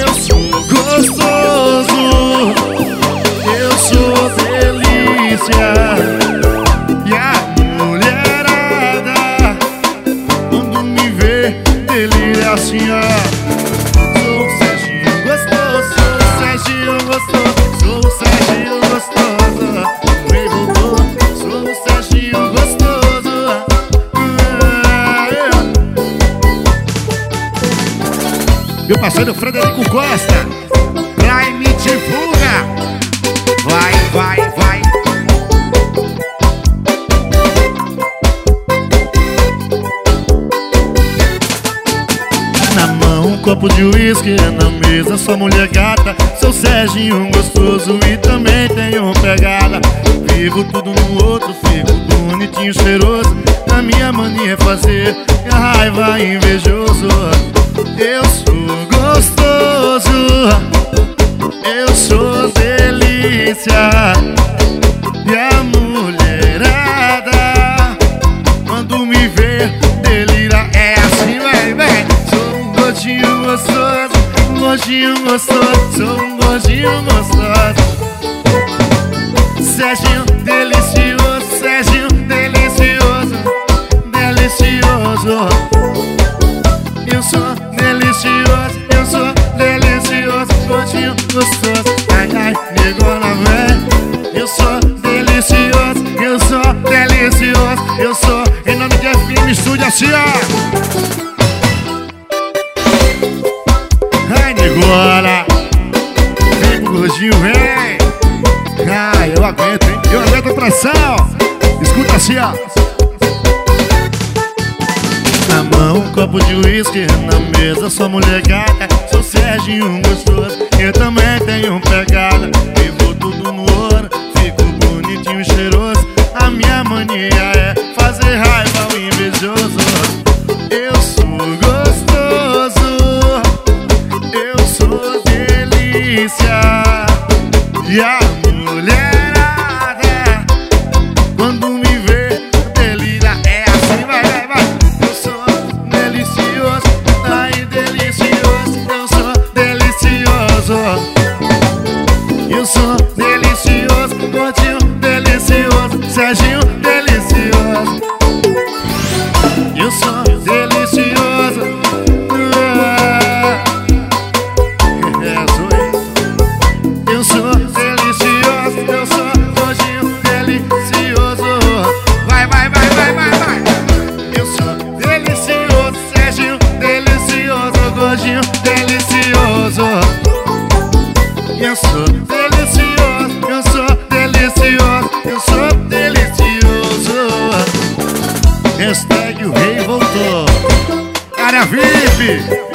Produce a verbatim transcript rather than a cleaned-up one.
Eu sou gostoso, eu sou delícia. E a mulherada, quando me vê, delira assim, ó. Sou o Serginho gostoso, sou o Serginho gostoso, sou o Serginho gostoso. Vem, voltou, sou o Serginho gostoso. Meu parceiro Frederico Costa, vai me divulga. Vai, vai, vai. Na mão um copo de uísque, na mesa só mulher gata. Sou Serginho gostoso e também tenho pegada. Vivo tudo no outro, fico bonitinho, cheiroso. A minha mania é fazer a raiva invejoso. Eu sou gostoso, eu sou delícia. E a mulherada, quando me vê, delira. É assim, vai, vai. Sou um gordinho gostoso, um gordinho gostoso, sou um gordinho gostoso. Serginho delicioso, Serginho delicioso, delicioso. Eu sou delicioso, eu sou delicioso, gordinho gostoso. Ai, ai, negona, véi. Eu sou delicioso, eu sou delicioso, eu sou. Em nome de F M Estúdio, assim, ó. Ai, negona, vem pro gordinho, vem. Ai, eu aguento, hein? Eu aguento a pressão. Escuta assim, ó. Na mão um copo de uísque, na mesa só mulher gata. Sou Serginho gostoso, eu também tenho pegada. Vivo tudo no ouro, fico bonitinho e cheiroso. A minha mania é fazer raiva ao invejoso. Eu sou gostoso, eu sou delícia. E a mulherada, quando me vê, delira. É assim, vai, vai, vai. Eu sou delicioso, ai, delicioso. Eu sou delicioso, eu sou delicioso, gordinho delicioso, Serginho delicioso. Eu sou delicioso. É, sou eu. Eu sou delicioso, eu sou gordinho delicioso. Vai, vai, vai, vai, vai, vai. Eu sou delicioso, Serginho delicioso, gordinho delicioso. Eu sou delicioso, eu sou delicioso, eu sou delicioso. Hashtag o rei voltou. Área V I P.